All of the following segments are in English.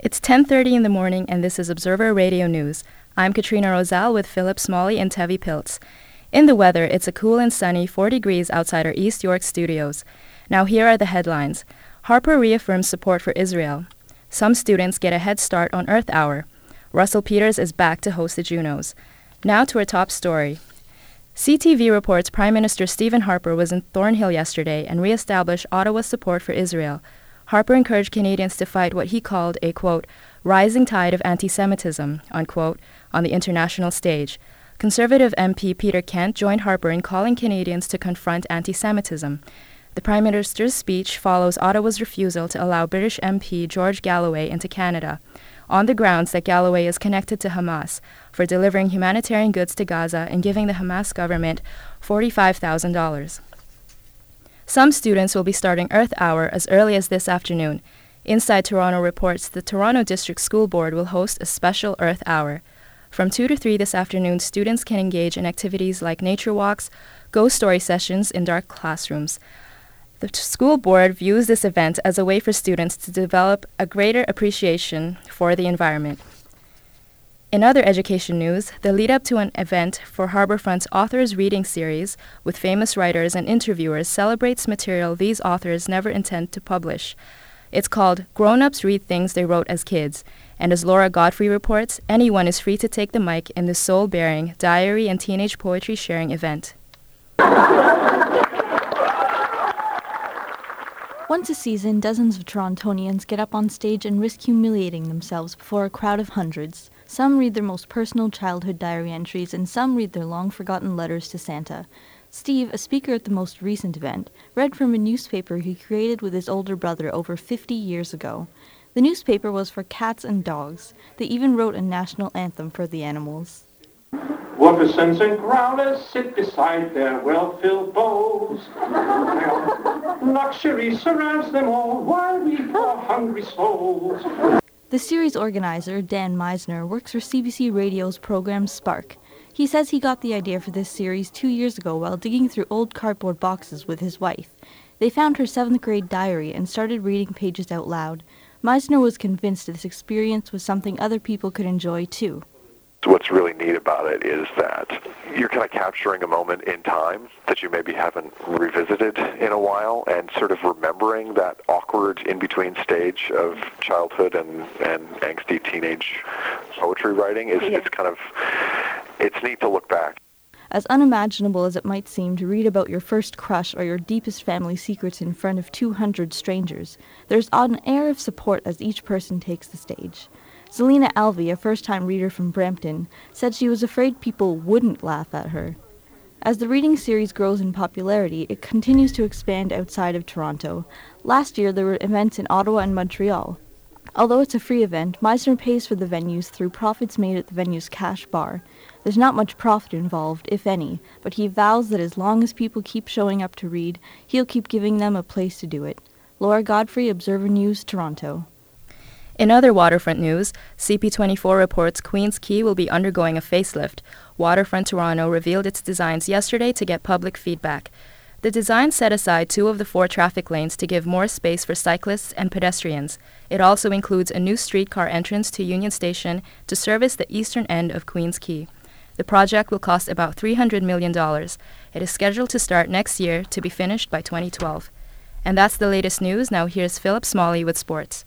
It's 10:30 in the morning, and this is Observer Radio News. I'm Katrina Rosal with Philip Smalley and Tevi Piltz. In the weather, it's a cool and sunny 4 degrees outside our East York studios. Now here are the headlines. Harper reaffirms support for Israel. Some students get a head start on Earth Hour. Russell Peters is back to host the Junos. Now to our top story. CTV reports Prime Minister Stephen Harper was in Thornhill yesterday and re-established Ottawa's support for Israel. Harper encouraged Canadians to fight what he called a, quote, rising tide of anti-Semitism, unquote, on the international stage. Conservative MP Peter Kent joined Harper in calling Canadians to confront anti-Semitism. The Prime Minister's speech follows Ottawa's refusal to allow British MP George Galloway into Canada, on the grounds that Galloway is connected to Hamas for delivering humanitarian goods to Gaza and giving the Hamas government $45,000. Some students will be starting Earth Hour as early as this afternoon. Inside Toronto reports the Toronto District School Board will host a special Earth Hour. From 2 to 3 this afternoon, students can engage in activities like nature walks, ghost story sessions in dark classrooms. The school board views this event as a way for students to develop a greater appreciation for the environment. In other education news, the lead-up to an event for Harbourfront's Authors Reading Series with famous writers and interviewers celebrates material these authors never intend to publish. It's called Grown-Ups Read Things They Wrote as Kids, and as Laura Godfrey reports, anyone is free to take the mic in this soul-bearing, diary and teenage poetry sharing event. Once a season, dozens of Torontonians get up on stage and risk humiliating themselves before a crowd of hundreds. Some read their most personal childhood diary entries, and some read their long-forgotten letters to Santa. Steve, a speaker at the most recent event, read from a newspaper he created with his older brother over 50 years ago. The newspaper was for cats and dogs. They even wrote a national anthem for the animals. Wolfisons and growlers sit beside their well-filled bowls. Luxury surrounds them all while we are hungry souls. The series organizer, Dan Meisner, works for CBC Radio's program Spark. He says he got the idea for this series 2 years ago while digging through old cardboard boxes with his wife. They found her 7th grade diary and started reading pages out loud. Meisner was convinced this experience was something other people could enjoy too. What's really neat about it is that you're kind of capturing a moment in time that you maybe haven't revisited in a while, and sort of remembering that awkward in-between stage of childhood and angsty teenage poetry writing it's neat to look back. As unimaginable as it might seem to read about your first crush or your deepest family secrets in front of 200 strangers, there's an air of support as each person takes the stage. Selena Alvey, a first-time reader from Brampton, said she was afraid people wouldn't laugh at her. As the reading series grows in popularity, it continues to expand outside of Toronto. Last year, there were events in Ottawa and Montreal. Although it's a free event, Meisner pays for the venues through profits made at the venue's cash bar. There's not much profit involved, if any, but he vows that as long as people keep showing up to read, he'll keep giving them a place to do it. Laura Godfrey, Observer News, Toronto. In other waterfront news, CP24 reports Queens Quay will be undergoing a facelift. Waterfront Toronto revealed its designs yesterday to get public feedback. The design set aside 2 of the 4 traffic lanes to give more space for cyclists and pedestrians. It also includes a new streetcar entrance to Union Station to service the eastern end of Queens Quay. The project will cost about $300 million. It is scheduled to start next year to be finished by 2012. And that's the latest news. Now here's Philip Smalley with sports.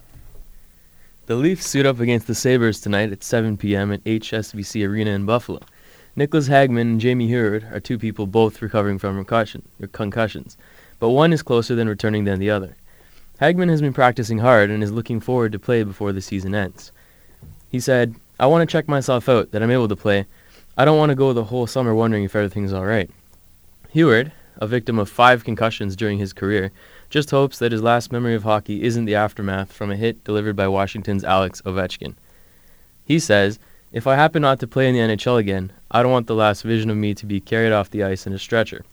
The Leafs suit up against the Sabres tonight at 7 p.m. at HSBC Arena in Buffalo. Nicholas Hagman and Jamie Heward are 2 people both recovering from concussions, but one is closer than returning than the other. Hagman has been practicing hard and is looking forward to play before the season ends. He said, "I want to check myself out, that I'm able to play. I don't want to go the whole summer wondering if everything's all right." Heward, a victim of 5 concussions during his career, just hopes that his last memory of hockey isn't the aftermath from a hit delivered by Washington's Alex Ovechkin. He says, "If I happen not to play in the NHL again, I don't want the last vision of me to be carried off the ice in a stretcher.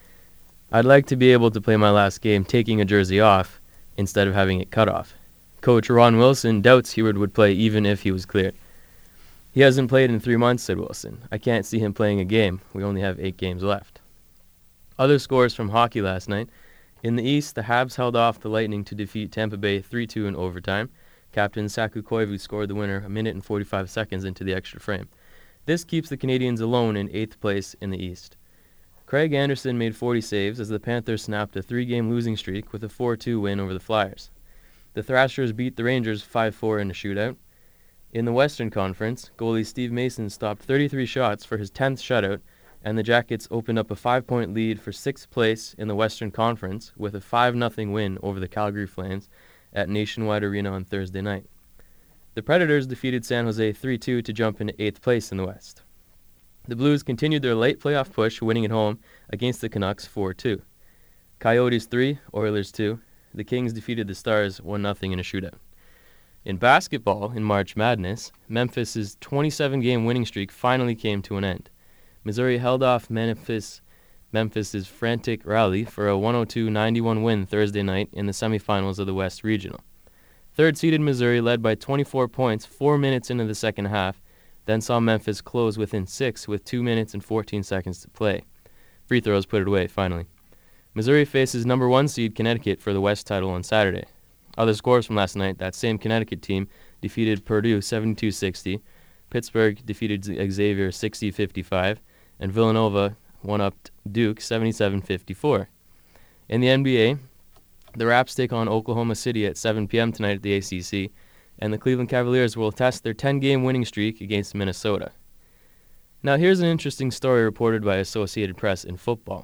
I'd like to be able to play my last game taking a jersey off instead of having it cut off." Coach Ron Wilson doubts Heward would play even if he was cleared. "He hasn't played in 3 months," said Wilson. "I can't see him playing a game. We only have 8 games left." Other scores from hockey last night. In the East, the Habs held off the Lightning to defeat Tampa Bay 3-2 in overtime. Captain Saku Koivu scored the winner a minute and 45 seconds into the extra frame. This keeps the Canadians alone in 8th place in the East. Craig Anderson made 40 saves as the Panthers snapped a 3-game losing streak with a 4-2 win over the Flyers. The Thrashers beat the Rangers 5-4 in a shootout. In the Western Conference, goalie Steve Mason stopped 33 shots for his 10th shutout, and the Jackets opened up a 5-point lead for 6th place in the Western Conference with a 5-0 win over the Calgary Flames at Nationwide Arena on Thursday night. The Predators defeated San Jose 3-2 to jump into 8th place in the West. The Blues continued their late playoff push, winning at home against the Canucks 4-2. Coyotes 3, Oilers 2. The Kings defeated the Stars 1-0 in a shootout. In basketball, in March Madness, Memphis' 27-game winning streak finally came to an end. Missouri held off Memphis' frantic rally for a 102-91 win Thursday night in the semifinals of the West Regional. Third-seeded Missouri led by 24 points 4 minutes into the second half, then saw Memphis close within 6 with 2 minutes and 14 seconds to play. Free throws put it away, finally. Missouri faces number 1 seed Connecticut for the West title on Saturday. Other scores from last night, that same Connecticut team defeated Purdue 72-60, Pittsburgh defeated Xavier 60-55, and Villanova one-upped Duke 77-54. In the NBA, the Raps take on Oklahoma City at 7 p.m. tonight at the ACC, and the Cleveland Cavaliers will test their 10-game winning streak against Minnesota. Now here's an interesting story reported by Associated Press in football.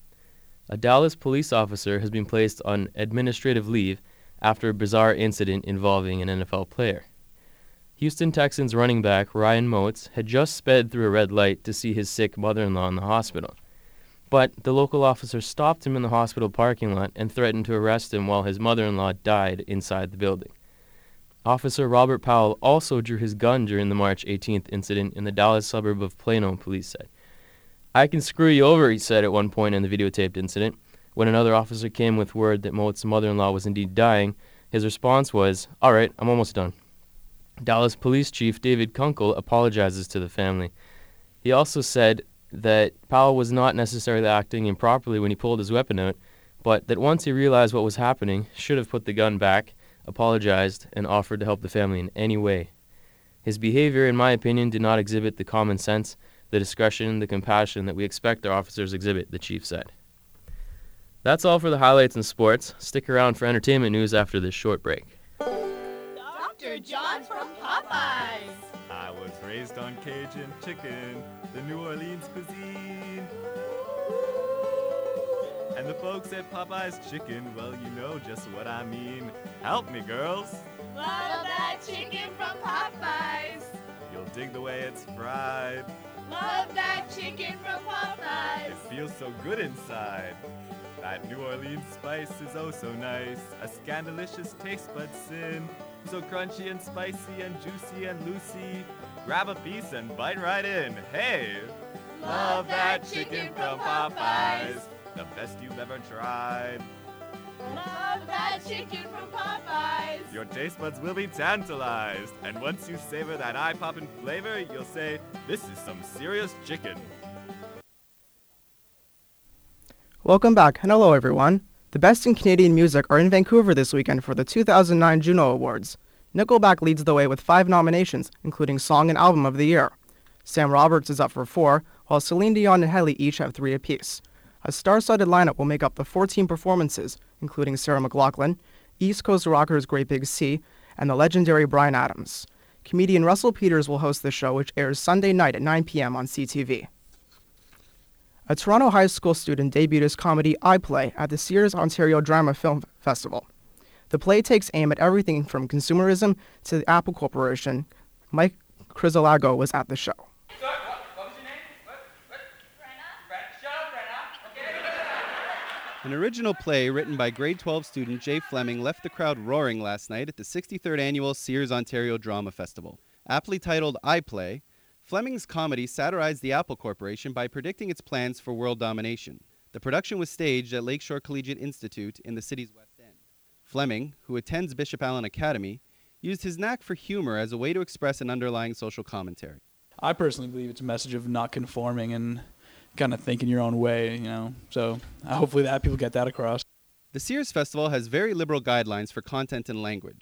A Dallas police officer has been placed on administrative leave after a bizarre incident involving an NFL player. Houston Texans running back Ryan Moats had just sped through a red light to see his sick mother-in-law in the hospital. But the local officer stopped him in the hospital parking lot and threatened to arrest him while his mother-in-law died inside the building. Officer Robert Powell also drew his gun during the March 18th incident in the Dallas suburb of Plano, police said. "I can screw you over," he said at one point in the videotaped incident. When another officer came with word that Moats' mother-in-law was indeed dying, his response was, "All right, I'm almost done." Dallas Police Chief David Kunkel apologizes to the family. He also said that Powell was not necessarily acting improperly when he pulled his weapon out, but that once he realized what was happening, should have put the gun back, apologized, and offered to help the family in any way. His behavior, in my opinion, did not exhibit the common sense, the discretion, the compassion that we expect our officers exhibit, the chief said. That's all for the highlights in sports. Stick around for entertainment news after this short break. Dr. John from Popeyes. I was raised on Cajun chicken, the New Orleans cuisine. And the folks at Popeyes Chicken, well, you know just what I mean. Help me, girls. Love that chicken from Popeyes. You'll dig the way it's fried. Love that chicken from Popeyes. It feels so good inside. That New Orleans spice is oh so nice. A scandalicious taste bud sin. So crunchy and spicy and juicy and loosey. Grab a piece and bite right in. Hey! Love that chicken from Popeyes. The best you've ever tried. Love that chicken from Popeyes. Your taste buds will be tantalized. And once you savor that eye-poppin' flavor, you'll say, this is some serious chicken. Welcome back, and hello everyone. The Best in Canadian Music are in Vancouver this weekend for the 2009 Juno Awards. Nickelback leads the way with 5 nominations, including Song and Album of the Year. Sam Roberts is up for 4, while Celine Dion and Helly each have 3 apiece. A star-studded lineup will make up the 14 performances, including Sarah McLachlan, East Coast Rockers Great Big Sea, and the legendary Bryan Adams. Comedian Russell Peters will host the show, which airs Sunday night at 9 p.m. on CTV. A Toronto high school student debuted his comedy I Play at the Sears Ontario Drama Film Festival. The play takes aim at everything from consumerism to the Apple Corporation. Mike Crisolago was at the show. What was your name? What? Brenna. Shut up, Brenna. Okay. An original play written by grade 12 student Jay Fleming left the crowd roaring last night at the 63rd annual Sears Ontario Drama Festival. Aptly titled I Play, Fleming's comedy satirized the Apple Corporation by predicting its plans for world domination. The production was staged at Lakeshore Collegiate Institute in the city's West End. Fleming, who attends Bishop Allen Academy, used his knack for humor as a way to express an underlying social commentary. I personally believe it's a message of not conforming and kind of thinking your own way, So hopefully that people get that across. The Sears Festival has very liberal guidelines for content and language.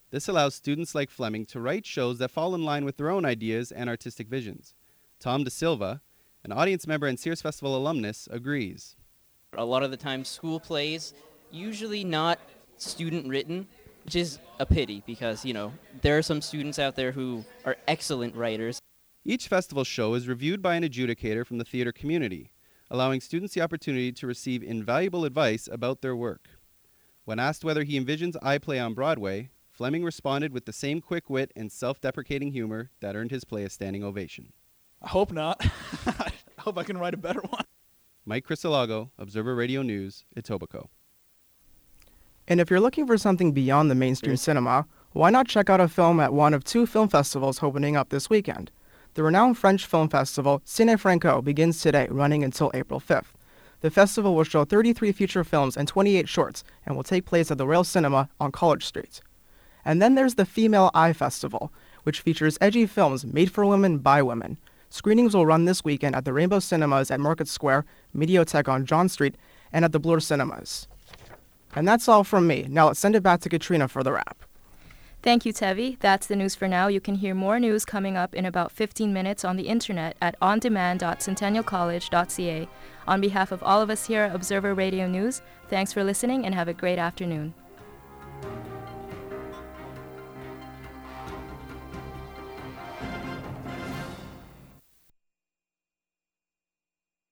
This allows students like Fleming to write shows that fall in line with their own ideas and artistic visions. Tom De Silva, an audience member and Sears Festival alumnus, agrees. A lot of the time, school plays, usually not student-written, which is a pity because, there are some students out there who are excellent writers. Each festival show is reviewed by an adjudicator from the theater community, allowing students the opportunity to receive invaluable advice about their work. When asked whether he envisions iPlay on Broadway, Fleming responded with the same quick wit and self-deprecating humor that earned his play a standing ovation. I hope not. I hope I can write a better one. Mike Crisolago, Observer Radio News, Etobicoke. And if you're looking for something beyond the mainstream cinema, why not check out a film at one of 2 film festivals opening up this weekend? The renowned French film festival Ciné Franco begins today, running until April 5th. The festival will show 33 feature films and 28 shorts and will take place at the Royal Cinema on College Street. And then there's the Female Eye Festival, which features edgy films made for women by women. Screenings will run this weekend at the Rainbow Cinemas at Market Square, Mediatek on John Street, and at the Bloor Cinemas. And that's all from me. Now let's send it back to Katrina for the wrap. Thank you, Tevi. That's the news for now. You can hear more news coming up in about 15 minutes on the internet at ondemand.centennialcollege.ca. On behalf of all of us here at Observer Radio News, thanks for listening and have a great afternoon.